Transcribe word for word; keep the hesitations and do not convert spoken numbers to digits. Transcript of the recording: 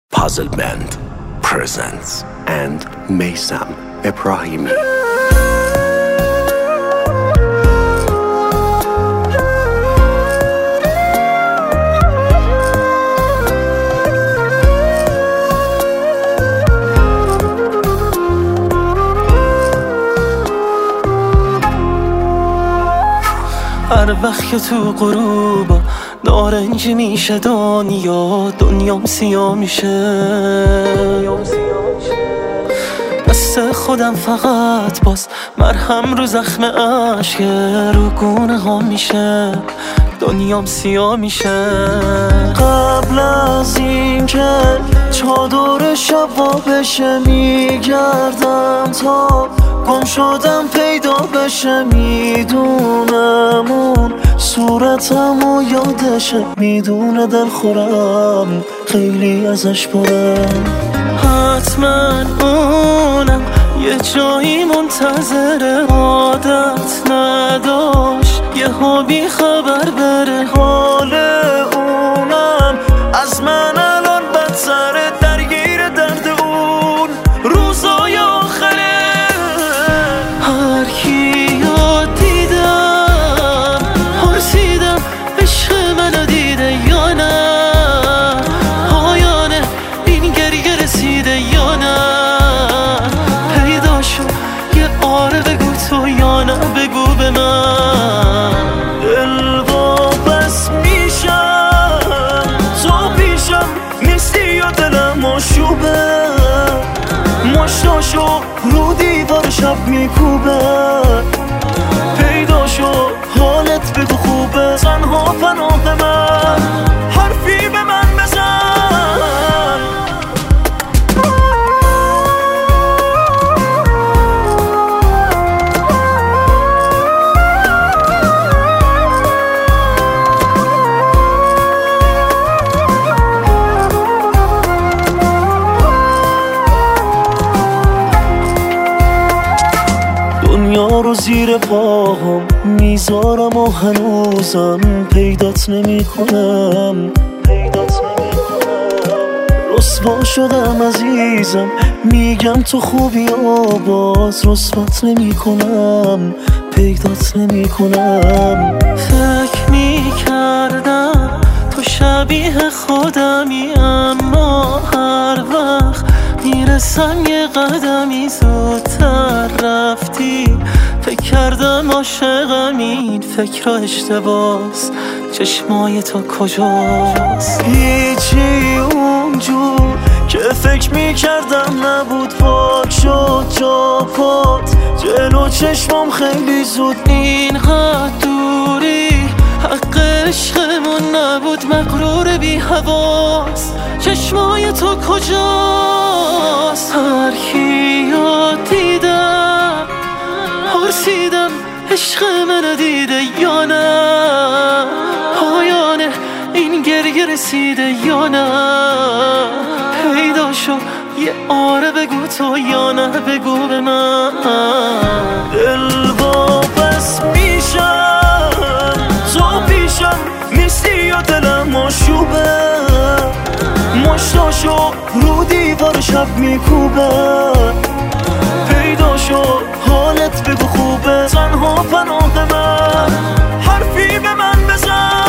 Puzzle Band presents and Meysam Ebrahimi. هر وقت که تو غروبا نارنجی میشه دنیا دنیام سیاه میشه. دست خودم فقط باز مرهم رو زخم عشق رو گونه ها میشه دنیام سیاه میشه. قبل از این که چادر شبا بشه میگردم تا گم شدم پیدا بشه. میدونم اون صورتم و یادشه، میدونه دل خورم خیلی ازش برم. حتما اونم یه جایی منتظر عادت نداشت یه ها بی خبر بره. حال اونم از من الان بدتره، درگیر درد اون روزای آخره. هر کیو دیدم پرسیدم عشق منو دیده یا نه، پایانه این گریه رسیده یا نه. پیدا شو یه آره بگو تو یا نه بگو به من. دل واپس میشم تو پیشم نیستی یا دلم آشوبه، مشتاشو رو دیوار شب میکوبه. پیدا شو حالت بگو خوبه، تنها پناه من حرفی به من بزن. دنیا رو زیر پاهم میذارم و هنوزم پیدات نمی کنم پیدات نمی کنم. رسوا شدم عزیزم میگم تو خوبی و باز رسوات نمی کنم پیدات نمی کنم. فکر میکردم تو شبیه خودمی، اما هر وقت میرسم یه قدمی زودتر رفتی. فکر کردم عاشقم، این فکر را اشتباس، چشمای تو کجاست؟ هیچی اونجور که فکر میکردم نبود، پاک شد جا پات جلو چشمام خیلی زود. اینقدر دوری حق عشقمون نبود، مغرور بی حواس چشمای تو کجاست؟ هر کیو دیدم پرسیدم عشق منو دیده یا نه، پایانه این گریه رسیده یا نه. پیدا شو یه آره بگو تو یا نه بگو به من. دل واپس میشم تو پیشم نیستی یا دلم آشوبه، مشتاشو رو دیوار شب میکوبه. پیدا شو حالت بگو خوبه، تنها پناه من حرفی به من بزن.